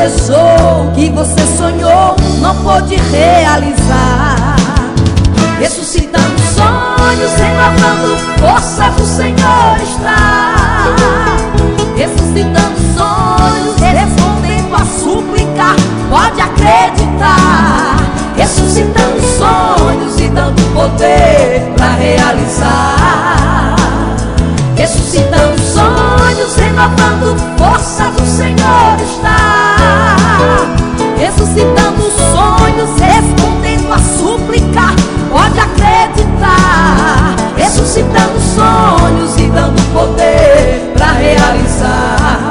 desejou, que você sonhou, não pôde realizar. Ressuscitando sonhos, renovando força do Senhor está. Ressuscitando sonhos, respondendo a súplica, pode acreditar. Ressuscitando sonhos e dando poder para realizar. Ressuscitando sonhos, renovando força do Senhor está. Ressuscitando sonhos, respondendo a súplica, pode acreditar. Ressuscitando sonhos e dando poder para realizar.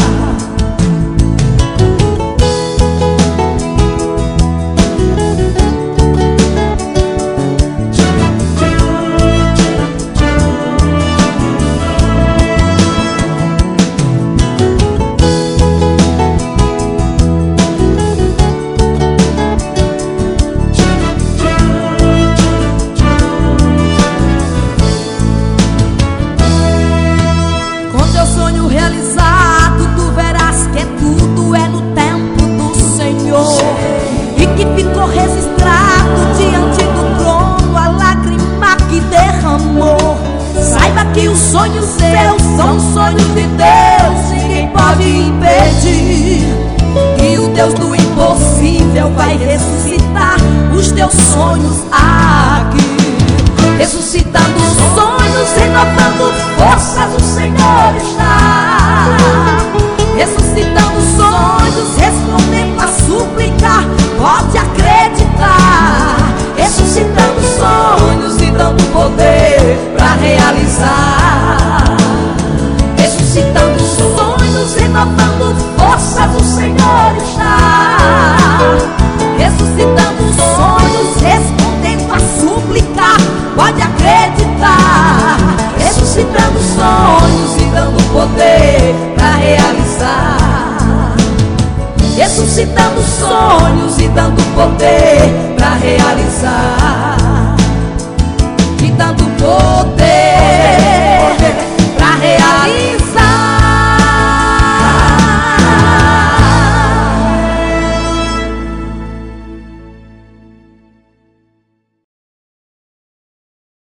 Realizado, tu verás que tudo é no tempo do Senhor, e que ficou registrado diante do trono a lágrima que derramou. Saiba que os sonhos seus são sonhos de Deus, ninguém pode impedir. E o Deus do impossível vai ressuscitar os teus sonhos aqui. Ressuscitando sonhos, renovando forças, o Senhor está. Ressuscitando sonhos, respondendo a súplica, pode acreditar. Ressuscitando sonhos e dando poder para realizar. Ressuscitando sonhos, renovando forças, o Senhor está. Ressuscitando sonhos, respondendo a súplica, pode acreditar. Ressuscitando sonhos e dando poder para realizar. Ressuscitando sonhos e dando poder para realizar.